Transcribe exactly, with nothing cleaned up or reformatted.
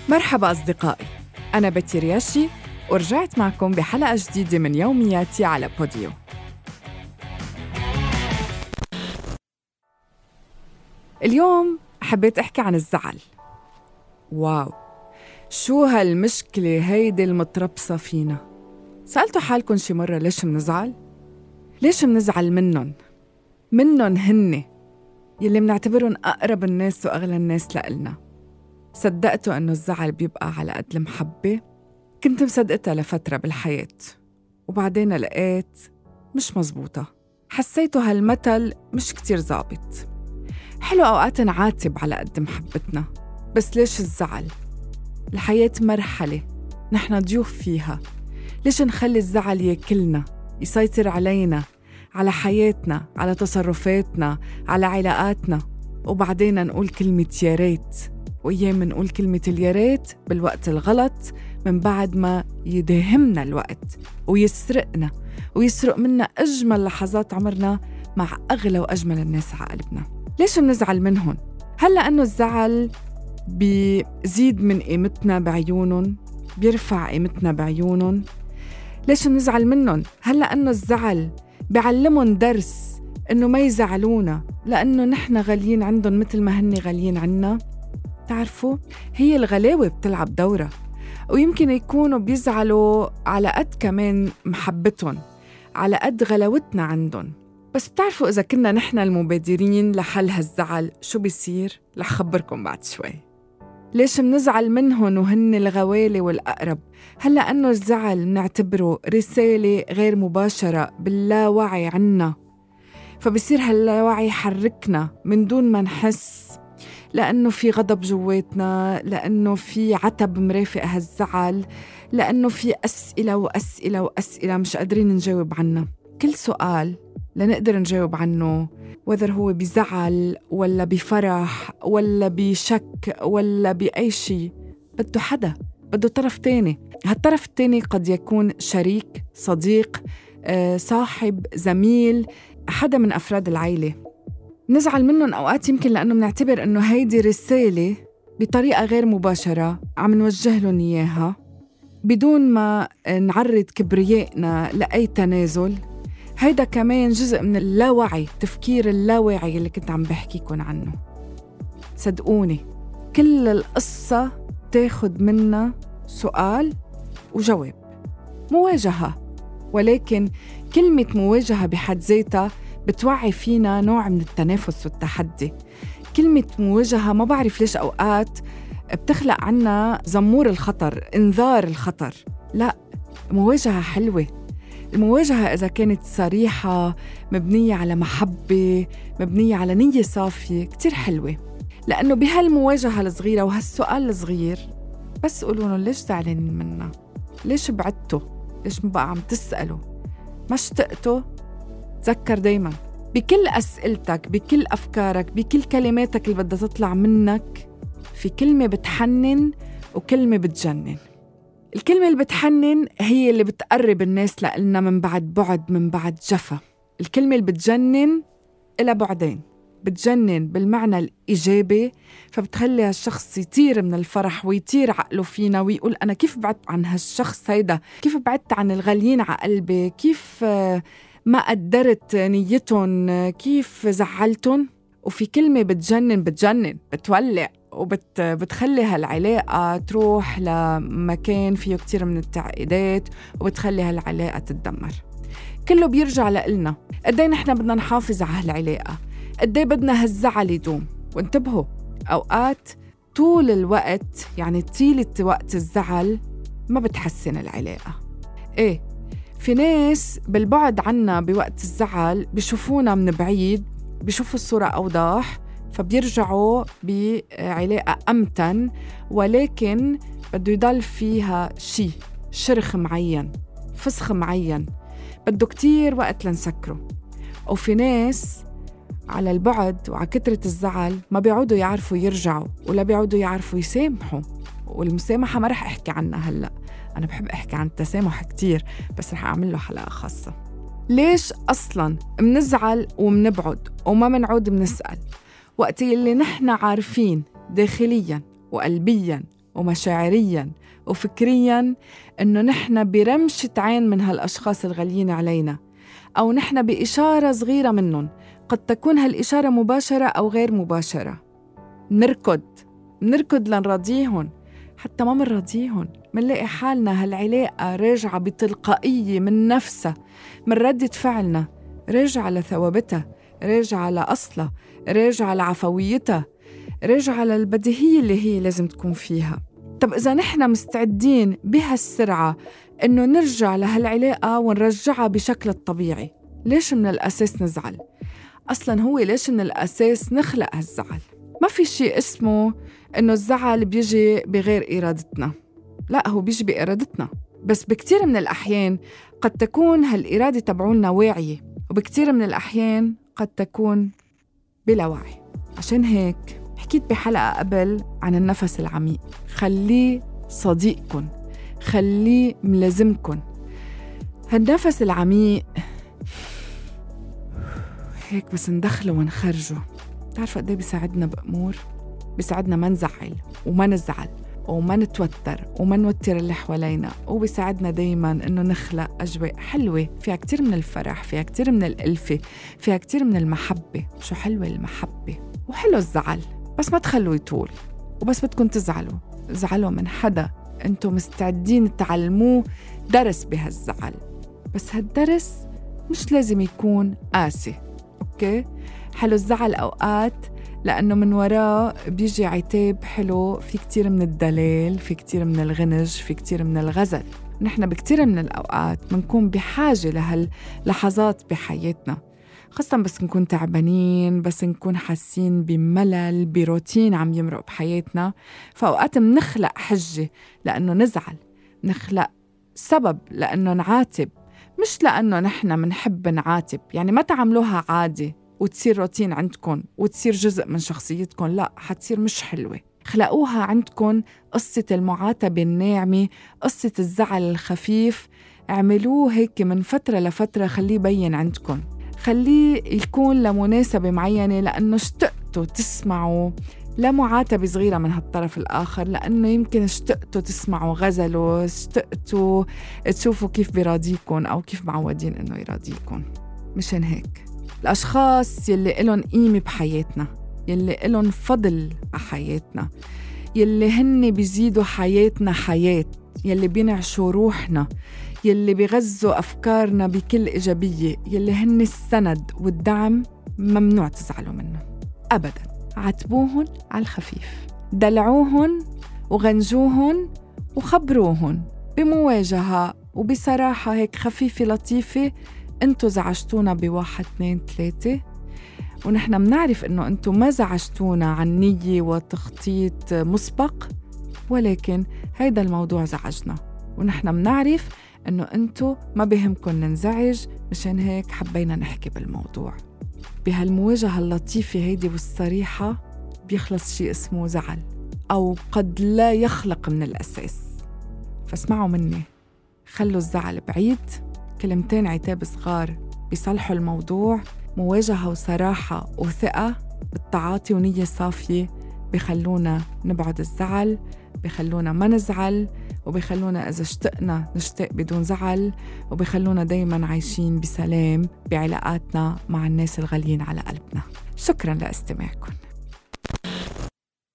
مرحبا أصدقائي، أنا بتي رياشي ورجعت معكم بحلقة جديدة من يومياتي على بوديو. اليوم حبيت أحكي عن الزعل. واو، شو هالمشكلة هيدي المتربصة فينا؟ سألتوا حالكم شي مرة ليش منزعل؟ ليش منزعل منن؟ منن هن يلي منعتبرن أقرب الناس وأغلى الناس لإلنا. صدقتوا أنه الزعل بيبقى على قد المحبة؟ كنت مصدقتها لفترة بالحياة، وبعدين لقيت مش مزبوطة. حسيتوا هالمثل مش كتير ظابط. حلو أوقات نعاتب على قد محبتنا، بس ليش الزعل؟ الحياة مرحلة نحن ضيوف فيها. ليش نخلي الزعل ياكلنا، يسيطر علينا، على حياتنا، على تصرفاتنا، على علاقاتنا، وبعدين نقول كلمة يا ريت، وأيام نقول كلمة اليا ريت بالوقت الغلط من بعد ما يداهمنا الوقت ويسرقنا ويسرق منا أجمل لحظات عمرنا مع أغلى وأجمل الناس على قلبنا. ليش منزعل منهم؟ هل لأنه الزعل بيزيد من قيمتنا بعيونهم؟ بيرفع قيمتنا بعيونهم؟ ليش نزعل منهم؟ هل لأنه الزعل بيعلمهم درس إنه ما يزعلونا لأنه نحن غاليين عندهم مثل ما هن غاليين عنا؟ تعرفوا، هي الغلاوة بتلعب دورة، ويمكن يكونوا بيزعلوا على قد كمان محبتهم، على قد غلاوتنا عندهم. بس بتعرفوا إذا كنا نحن المبادرين لحل هالزعل شو بيصير؟ رح خبركم بعد شوي. ليش منزعل منهم وهن الغوالي والأقرب؟ هل لأنه الزعل نعتبره رسالة غير مباشرة باللاوعي عنا، فبصير هاللاوعي يحركنا من دون ما نحس، لأنه في غضب جواتنا، لأنه في عتب مرافق هالزعل، لأنه في أسئلة وأسئلة وأسئلة مش قادرين نجاوب عنها. كل سؤال لنقدر نجاوب عنه، وذر هو بزعل ولا بفرح ولا بشك ولا بأي شيء، بده حدا، بده طرف تاني. هالطرف التاني قد يكون شريك، صديق، صاحب، زميل، حدا من أفراد العائلة. نزعل منهم أوقات يمكن لأنه منعتبر أنه هيدي رسالة بطريقة غير مباشرة عم نوجه لهم إياها بدون ما نعرض كبريائنا لأي تنازل. هيدا كمان جزء من اللاوعي، تفكير اللاوعي اللي كنت عم بحكيكم عنه. صدقوني كل القصة تاخد منا سؤال وجواب، مواجهة، ولكن كلمة مواجهة بحد ذاتها بتوعي فينا نوع من التنافس والتحدي. كلمة مواجهة ما بعرف ليش أوقات بتخلق عنا زمور الخطر، إنذار الخطر. لا، مواجهة حلوة. المواجهة إذا كانت صريحة، مبنية على محبة، مبنية على نية صافية، كتير حلوة. لأنه بهالمواجهة الصغيرة وهالسؤال الصغير بس قولوا له ليش زعلانين منا؟ ليش بعدتوا؟ ليش ما بقى عم تسألوا؟ ما اشتقتوا؟ تذكر دايما بكل أسئلتك، بكل أفكارك، بكل كلماتك اللي بدها تطلع منك، في كلمة بتحنن وكلمة بتجنن. الكلمة اللي بتحنن هي اللي بتقرب الناس لإلنا من بعد بعد، من بعد جفا. الكلمة اللي بتجنن إلى بعدين، بتجنن بالمعنى الإيجابي، فبتخلي هالشخص يطير من الفرح ويطير عقله فينا ويقول أنا كيف بعدت عن هالشخص هيدا، كيف بعدت عن الغاليين على قلبي، كيف ما قدرت نيتهم، كيف زعلتهم. وفي كلمة بتجنن بتجنن بتولع وبتخلي هالعلاقة تروح لمكان فيه كتير من التعقيدات، وبتخلي هالعلاقة تتدمر. كله بيرجع لإلنا قدي نحن بدنا نحافظ على هالعلاقة، قدي بدنا هالزعل يدوم. وانتبهوا، أوقات طول الوقت، يعني طيلة وقت الزعل ما بتحسن العلاقة. إيه، في ناس بالبعد عنا بوقت الزعل بيشوفونا من بعيد، بيشوفوا الصورة أوضح، فبيرجعوا بعلاقة أمتن، ولكن بده يضل فيها شي، شرخ معين، فسخ معين، بده كتير وقت لنسكره. وفي ناس على البعد وعلى كترة الزعل ما بيعودوا يعرفوا يرجعوا، ولا بيعودوا يعرفوا يسامحوا. والمسامحة ما رح أحكي عنها هلأ، أنا بحب أحكي عن التسامح كتير، بس رح أعمل له حلقة خاصة. ليش أصلاً منزعل ومنبعد وما منعود منسأل وقت اللي نحن عارفين داخلياً وقلبياً ومشاعرياً وفكرياً إنه نحن برمشة عين من هالأشخاص الغاليين علينا، أو نحن بإشارة صغيرة منهم، قد تكون هالإشارة مباشرة أو غير مباشرة. نركض نركض لنراضيهم، حتى ما منراضيهم منلاقي حالنا هالعلاقة راجعة بتلقائية من نفسها، من ردة فعلنا راجعة لثوابتها، راجعة لأصلها، راجعة لعفويتها، راجعة للبديهية اللي هي لازم تكون فيها. طب إذا نحن مستعدين بهالسرعة إنه نرجع لهالعلاقة ونرجعها بشكل الطبيعي، ليش من الأساس نزعل؟ أصلاً هو ليش من الأساس نخلق هالزعل؟ ما في شيء اسمه إنه الزعل بيجي بغير إرادتنا، لا، هو بيجي بإرادتنا، بس بكتير من الأحيان قد تكون هالإرادة تبعولنا واعية، وبكتير من الأحيان قد تكون بلا وعي. عشان هيك حكيت بحلقة قبل عن النفس العميق، خليه صديقكن، خليه ملازمكن. هالنفس العميق هيك بس ندخله ونخرجه، تعرفوا قد ايه بيساعدنا بأمور؟ بيساعدنا ما نزعل وما نزعل وما نتوتر وما نوتر اللي حوالينا، وبيساعدنا دايماً إنه نخلق أجواء حلوة فيها كتير من الفرح، فيها كتير من الألفة، فيها كتير من المحبة. شو حلوة المحبة وحلو الزعل، بس ما تخلوه يطول. وبس بدكم تزعلوا، زعلوا من حدا أنتوا مستعدين تعلموه درس بهالزعل، بس هالدرس مش لازم يكون قاسي. أوكي؟ حلو الزعل أوقات لأنه من وراه بيجي عتاب حلو، في كتير من الدلال، في كتير من الغنج، في كتير من الغزل. نحن بكتير من الأوقات منكون بحاجة لهاللحظات بحياتنا، خاصة بس نكون تعبانين، بس نكون حاسين بملل، بروتين عم يمرق بحياتنا. فأوقات منخلق حجة لأنه نزعل، نخلق سبب لأنه نعاتب، مش لأنه نحن منحب نعاتب. يعني ما تعملوها عادي وتصير روتين عندكم وتصير جزء من شخصيتكم، لا، حتصير مش حلوة. خلقوها عندكم قصة المعاتبة الناعمة، قصة الزعل الخفيف. اعملوه هيك من فترة لفترة، خليه يبين عندكم، خليه يكون لمناسبة معينة، لأنه اشتقتوا تسمعوا لمعاتبة صغيرة من هالطرف الآخر، لأنه يمكن اشتقتوا تسمعوا غزله، اشتقتوا تشوفوا كيف بيراضيكم أو كيف معودين إنه يراضيكم. مشان هيك الأشخاص يلي إلهم قيمة بحياتنا، يلي إلهم فضل بحياتنا، يلي هن بيزيدوا حياتنا حياة، يلي بينعشوا روحنا، يلي بيغذوا أفكارنا بكل إيجابية، يلي هن السند والدعم، ممنوع تزعلوا منه أبداً. عاتبوهن على الخفيف، دلعوهن وغنجوهن وخبروهن بمواجهة وبصراحة هيك خفيفة لطيفة. انتو زعجتونا بواحد اثنين ثلاثة، ونحن منعرف انه انتو ما زعجتونا عن نية وتخطيط مسبق، ولكن هيدا الموضوع زعجنا، ونحن منعرف انه انتو ما بهمكن ننزعج. مشان هيك حبينا نحكي بالموضوع بهالمواجهة اللطيفة هيدي والصريحة. بيخلص شيء اسمه زعل، أو قد لا يخلق من الأساس. فاسمعوا مني، خلوا الزعل بعيد، كلمتين عتاب صغار بيصلحوا الموضوع. مواجهة وصراحة وثقة بالتعاطي ونية صافية بيخلونا نبعد الزعل، بيخلونا ما نزعل، وبيخلونا إذا اشتقنا نشتاق بدون زعل، وبيخلونا دايماً عايشين بسلام بعلاقاتنا مع الناس الغاليين على قلبنا. شكراً لاستماعكم.